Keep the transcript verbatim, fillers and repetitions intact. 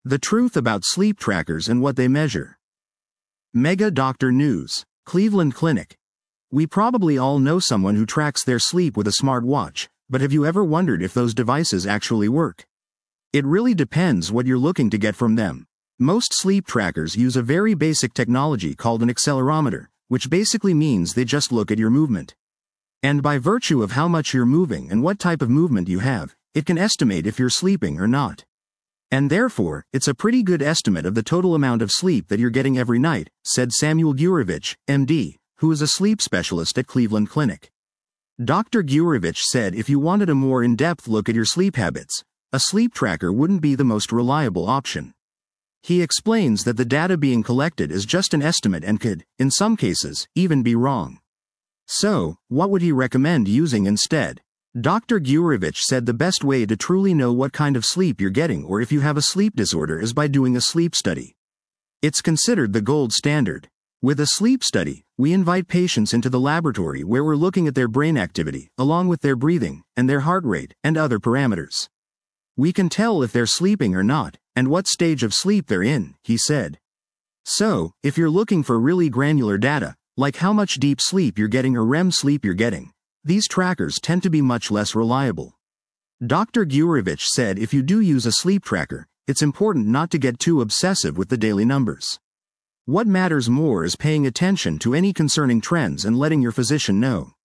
The truth about sleep trackers and what they measure. Mega Doctor News. Cleveland Clinic. We probably all know someone who tracks their sleep with a smartwatch, but have you ever wondered if those devices actually work? It really depends what you're looking to get from them. Most sleep trackers use a very basic technology called an accelerometer, which basically means they just look at your movement. And by virtue of how much you're moving and what type of movement you have, it can estimate if you're sleeping or not. And therefore, it's a pretty good estimate of the total amount of sleep that you're getting every night, said Samuel Gurevich, M D, who is a sleep specialist at Cleveland Clinic. Doctor Gurevich said if you wanted a more in-depth look at your sleep habits, a sleep tracker wouldn't be the most reliable option. He explains that the data being collected is just an estimate and could, in some cases, even be wrong. So, what would he recommend using instead? Doctor Gurevich said the best way to truly know what kind of sleep you're getting or if you have a sleep disorder is by doing a sleep study. It's considered the gold standard. With a sleep study, we invite patients into the laboratory where we're looking at their brain activity, along with their breathing, and their heart rate, and other parameters. We can tell if they're sleeping or not, and what stage of sleep they're in, he said. So, if you're looking for really granular data, like how much deep sleep you're getting or R E M sleep you're getting, these trackers tend to be much less reliable. Doctor Gurevich said if you do use a sleep tracker, it's important not to get too obsessive with the daily numbers. What matters more is paying attention to any concerning trends and letting your physician know.